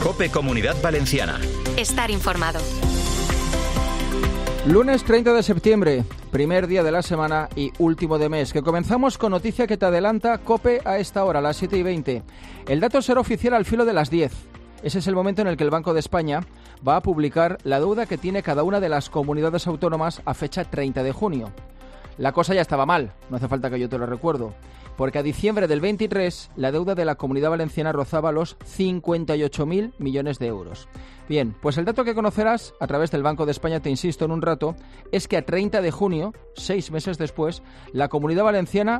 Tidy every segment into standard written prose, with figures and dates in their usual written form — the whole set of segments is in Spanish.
COPE Comunidad Valenciana. Estar informado. Lunes 30 de septiembre, primer día de la semana y último de mes, que comenzamos con noticia que te adelanta COPE a esta hora, a las 7:20. El dato será oficial al filo de las 10. Ese es el momento en el que el Banco de España va a publicar la deuda que tiene cada una de las comunidades autónomas a fecha 30 de junio. La cosa ya estaba mal, no hace falta que yo te lo recuerdo, porque a diciembre del 23 la deuda de la Comunidad Valenciana rozaba los 58.000 millones de euros. Bien, pues el dato que conocerás a través del Banco de España, te insisto en un rato, es que a 30 de junio, 6 meses después, la Comunidad Valenciana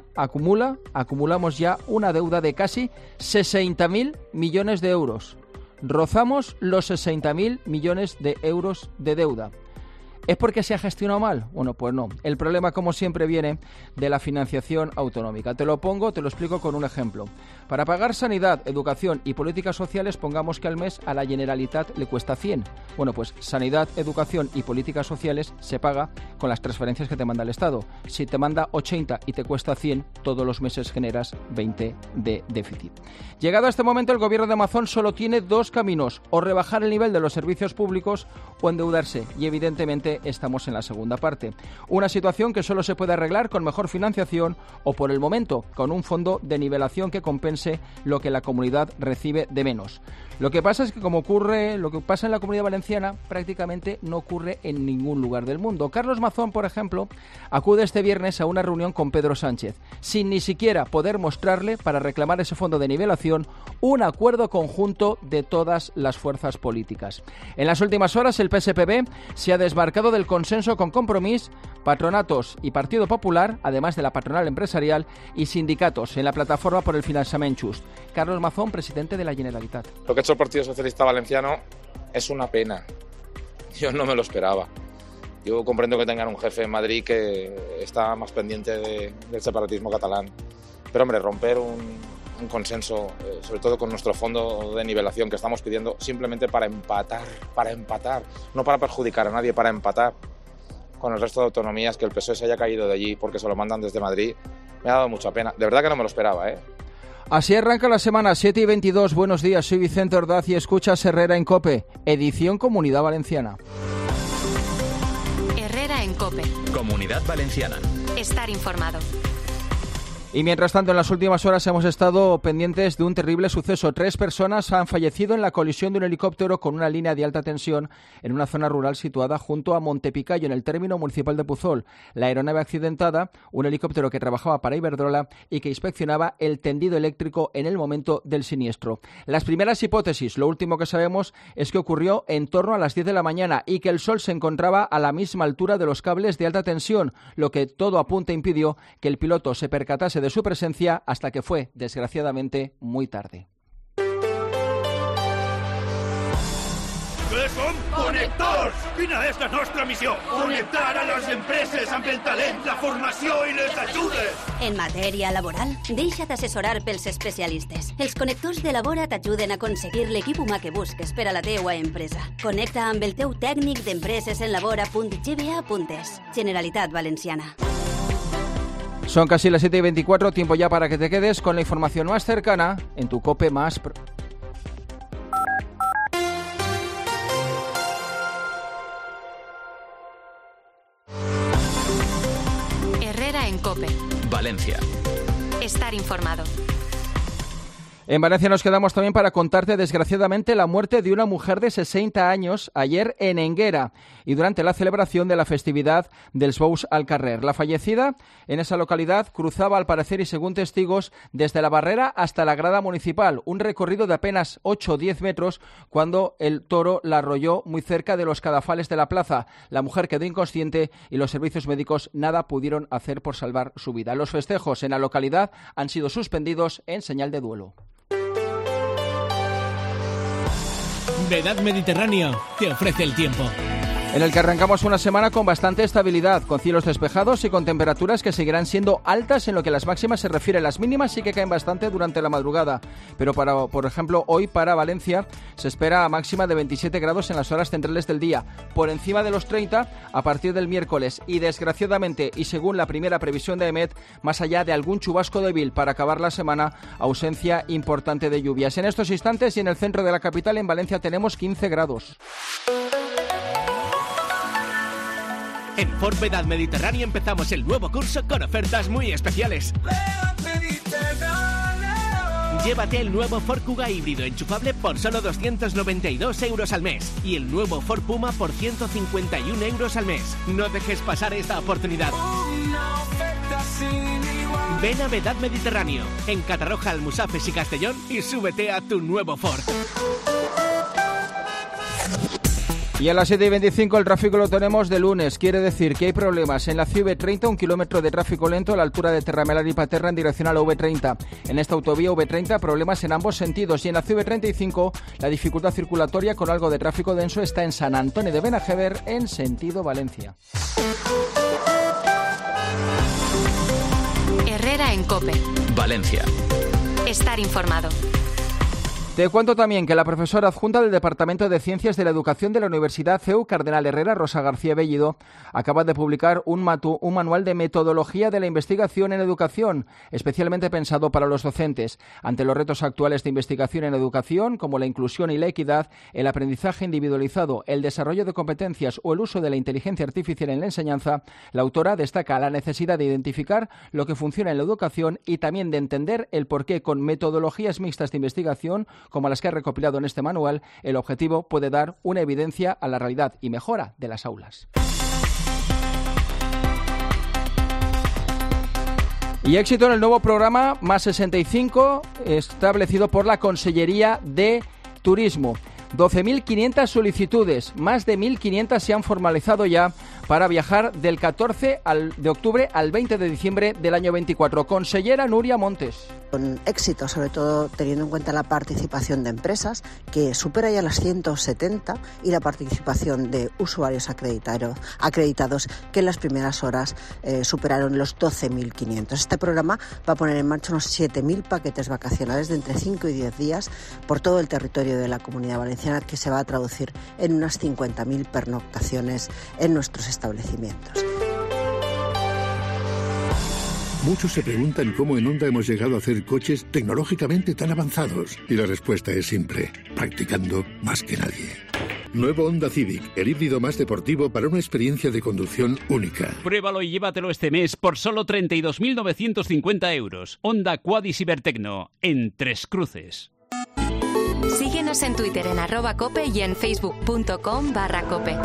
acumulamos ya una deuda de casi 60.000 millones de euros. Rozamos los 60.000 millones de euros de deuda. ¿Es porque se ha gestionado mal? Bueno, pues no. El problema, como siempre, viene de la financiación autonómica. Te lo explico con un ejemplo. Para pagar sanidad, educación y políticas sociales, pongamos que al mes a la Generalitat le cuesta 100. Bueno, pues sanidad, educación y políticas sociales se paga con las transferencias que te manda el Estado. Si te manda 80 y te cuesta 100, todos los meses generas 20 de déficit. Llegado a este momento, el gobierno de Amazon solo tiene dos caminos: o rebajar el nivel de los servicios públicos o endeudarse. Y evidentemente estamos en la segunda parte. Una situación que solo se puede arreglar con mejor financiación o, por el momento, con un fondo de nivelación que compense lo que la comunidad recibe de menos. Lo que pasa es que, como ocurre, lo que pasa en la Comunidad Valenciana prácticamente no ocurre en ningún lugar del mundo. Carlos Mazón, por ejemplo, acude este viernes a una reunión con Pedro Sánchez, sin ni siquiera poder mostrarle, para reclamar ese fondo de nivelación, un acuerdo conjunto de todas las fuerzas políticas. En las últimas horas, el PSPB se ha desmarcado del consenso con Compromís, patronatos y Partido Popular, además de la patronal empresarial, y sindicatos en la plataforma por el finançament just. Carlos Mazón, presidente de la Generalitat. Lo que ha hecho el Partido Socialista Valenciano es una pena. Yo no me lo esperaba. Yo comprendo que tengan un jefe en Madrid que está más pendiente del separatismo catalán. Pero, hombre, romper un consenso, sobre todo con nuestro fondo de nivelación que estamos pidiendo, simplemente para empatar, no para perjudicar a nadie, para empatar con el resto de autonomías, que el PSOE se haya caído de allí porque se lo mandan desde Madrid, me ha dado mucha pena. De verdad que no me lo esperaba, ¿eh? Así arranca la semana, 7:22. Buenos días, soy Vicente Ordaz y escuchas Herrera en COPE, edición Comunidad Valenciana. Herrera en COPE. Comunidad Valenciana. Estar informado. Y mientras tanto, en las últimas horas hemos estado pendientes de un terrible suceso. 3 personas han fallecido en la colisión de un helicóptero con una línea de alta tensión en una zona rural situada junto a Montepicayo, en el término municipal de Puzol. La aeronave accidentada, un helicóptero que trabajaba para Iberdrola y que inspeccionaba el tendido eléctrico en el momento del siniestro. Las primeras hipótesis, lo último que sabemos es que ocurrió en torno a las 10 de la mañana y que el sol se encontraba a la misma altura de los cables de alta tensión, lo que todo apunta impidió que el piloto se percatase de su presencia hasta que fue, desgraciadamente, muy tarde. Què som? Connectors! Quina és la nostra missió? Connectar a les empreses amb el talent, la formació i les ajudes! En matèria laboral, deixa't assessorar pels especialistes. Els connectors de Labora t'ajuden a aconseguir l'equip humà que busques per a la teua empresa. Connecta amb el teu tècnic d'empreses en labora.gba.es. Generalitat Valenciana. Son casi las 7:24, tiempo ya para que te quedes con la información más cercana en tu COPE más... Herrera en COPE. Valencia. Estar informado. En Valencia nos quedamos también para contarte, desgraciadamente, la muerte de una mujer de 60 años ayer en Enguera y durante la celebración de la festividad del Bous al Carrer. La fallecida en esa localidad cruzaba, al parecer y según testigos, desde la barrera hasta la grada municipal, un recorrido de apenas 8 o 10 metros, cuando el toro la arrolló muy cerca de los cadafales de la plaza. La mujer quedó inconsciente y los servicios médicos nada pudieron hacer por salvar su vida. Los festejos en la localidad han sido suspendidos en señal de duelo. Vedad Mediterráneo te ofrece el tiempo. En el que arrancamos una semana con bastante estabilidad, con cielos despejados y con temperaturas que seguirán siendo altas en lo que las máximas se refiere. Las mínimas sí que caen bastante durante la madrugada, pero por ejemplo, hoy para Valencia se espera máxima de 27 grados en las horas centrales del día, por encima de los 30 a partir del miércoles y desgraciadamente, y según la primera previsión de EMET, más allá de algún chubasco débil para acabar la semana, ausencia importante de lluvias. En estos instantes y en el centro de la capital, en Valencia, tenemos 15 grados. En Ford Vedad Mediterráneo empezamos el nuevo curso con ofertas muy especiales. Llévate el nuevo Ford Kuga híbrido enchufable por solo 292 euros al mes y el nuevo Ford Puma por 151 euros al mes. No dejes pasar esta oportunidad. Ven a Vedad Mediterráneo, en Catarroja, Almusafes y Castellón y súbete a tu nuevo Ford. Y a las 7:25 el tráfico lo tenemos de lunes. Quiere decir que hay problemas en la CV30, 1 kilómetro de tráfico lento a la altura de Terramelar y Paterra en dirección a la V30. En esta autovía V30 problemas en ambos sentidos. Y en la CV35 la dificultad circulatoria con algo de tráfico denso está en San Antonio de Benajever en sentido Valencia. Herrera en COPE. Valencia. Estar informado. Te cuento también que la profesora adjunta del Departamento de Ciencias de la Educación de la Universidad CEU Cardenal Herrera, Rosa García Bellido, acaba de publicar un manual de metodología de la investigación en educación, especialmente pensado para los docentes. Ante los retos actuales de investigación en educación, como la inclusión y la equidad, el aprendizaje individualizado, el desarrollo de competencias o el uso de la inteligencia artificial en la enseñanza, la autora destaca la necesidad de identificar lo que funciona en la educación y también de entender el porqué con metodologías mixtas de investigación, como las que ha recopilado en este manual, el objetivo puede dar una evidencia a la realidad y mejora de las aulas. Y éxito en el nuevo programa Más 65, establecido por la Consellería de Turismo. 12.500 solicitudes, más de 1.500 se han formalizado ya para viajar del 14 de octubre al 20 de diciembre del año 24. Consellera Nuria Montes. Con éxito, sobre todo teniendo en cuenta la participación de empresas, que supera ya las 170, y la participación de usuarios acreditados, que en las primeras horas superaron los 12.500. Este programa va a poner en marcha unos 7.000 paquetes vacacionales de entre 5 y 10 días por todo el territorio de la Comunidad Valenciana, que se va a traducir en unas 50.000 pernoctaciones en nuestros establecimientos. Muchos se preguntan cómo en Honda hemos llegado a hacer coches tecnológicamente tan avanzados. Y la respuesta es simple: practicando más que nadie. Nuevo Honda Civic, el híbrido más deportivo para una experiencia de conducción única. Pruébalo y llévatelo este mes por solo 32.950 euros. Honda Quad y Cibertecno, en Tres Cruces. Síguenos en Twitter en @cope y en facebook.com/cope.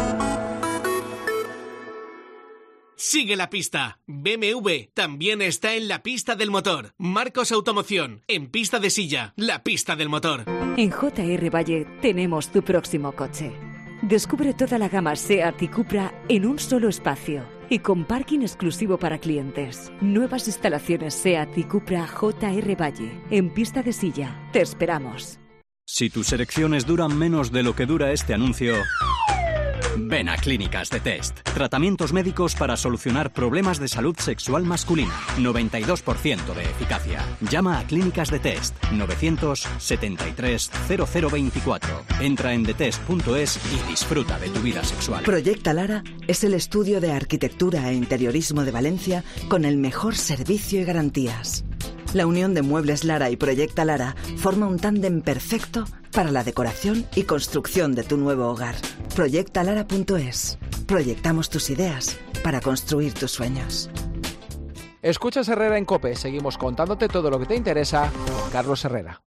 Sigue la pista. BMW también está en la pista del motor. Marcos Automoción, en pista de silla, la pista del motor. En JR Valle tenemos tu próximo coche. Descubre toda la gama SEAT y Cupra en un solo espacio y con parking exclusivo para clientes. Nuevas instalaciones SEAT y Cupra JR Valle, en pista de silla. Te esperamos. Si tus erecciones duran menos de lo que dura este anuncio, ven a Clínicas de Test. Tratamientos médicos para solucionar problemas de salud sexual masculina. 92% de eficacia. Llama a Clínicas de Test. 973 0024. Entra en detest.es y disfruta de tu vida sexual. Proyecta Lara es el estudio de arquitectura e interiorismo de Valencia con el mejor servicio y garantías. La unión de Muebles Lara y Proyecta Lara forma un tándem perfecto para la decoración y construcción de tu nuevo hogar. Proyectalara.es. Proyectamos tus ideas para construir tus sueños. Escuchas Herrera en COPE. Seguimos contándote todo lo que te interesa con Carlos Herrera.